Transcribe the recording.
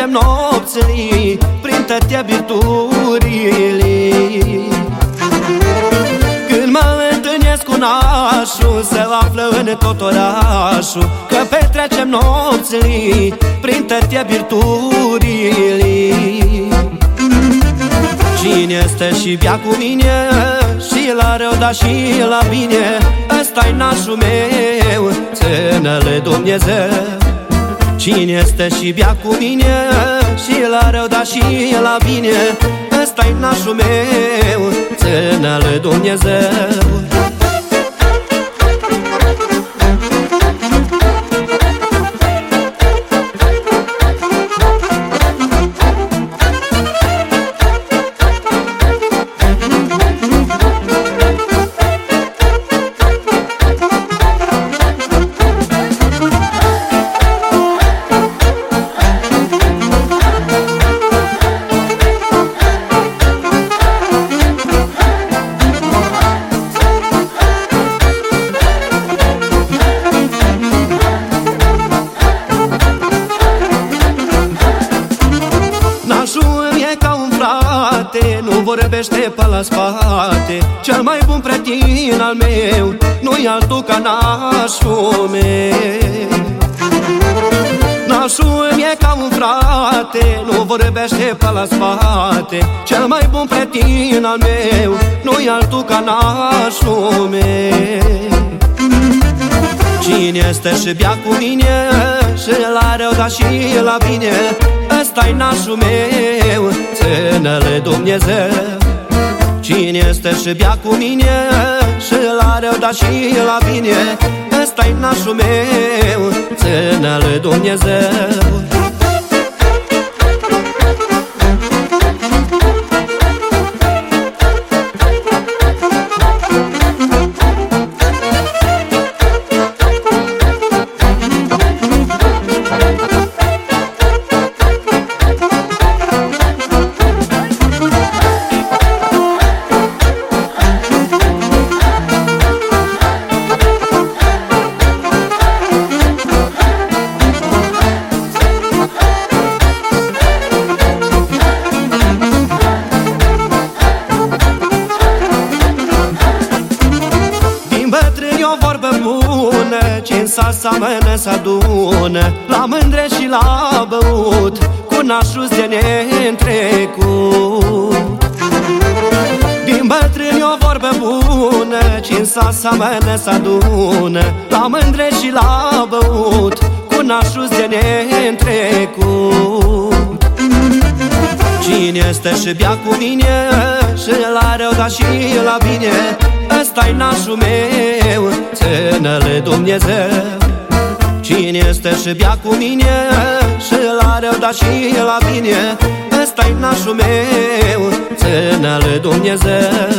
petrecem nopțile printre virturile. Când mă întâlnesc cu nașul, se află în tot orașul, că petrecem nopțile printre virturile. Cine este și bea cu mine, și la rău, dar și la bine, ăsta-i nașul meu, ține-le Dumnezeu. Cine este și bea cu mine, și la rău, dar și la bine, ăsta-i nașul meu, ține-le Dumnezeu. Nu vorbește pe la spate, cel mai bun prieten al meu nu-i altul ca nașul meu. Nașul e ca un frate, nu vorbește pe la spate, cel mai bun prieten al meu nu-i altul ca nașul meu. Cine este și bea cu mine, și la rău, dar și la bine, ăsta-i nașul meu, ține-le Dumnezeu. Cine este și bea cu mine, și la rău, dar și la bine, ăsta-i nașul meu, ține-le Dumnezeu. Ce-n sat seamănă s-adună, la mândre și la băut, cu nașul de neîntrecut. Din bătrâni o vorbă bună, ce-n sat seamănă s-adună, la mândre și la băut, cu nașul de neîntrecut. Cine este și bea cu mine, și la rău, dar și la bine, ăsta-i nașul meu, ține-le Dumnezeu. Cine este și bea cu mine, și la rău, dar și la bine, ăsta-i nașul meu, ține-le Dumnezeu.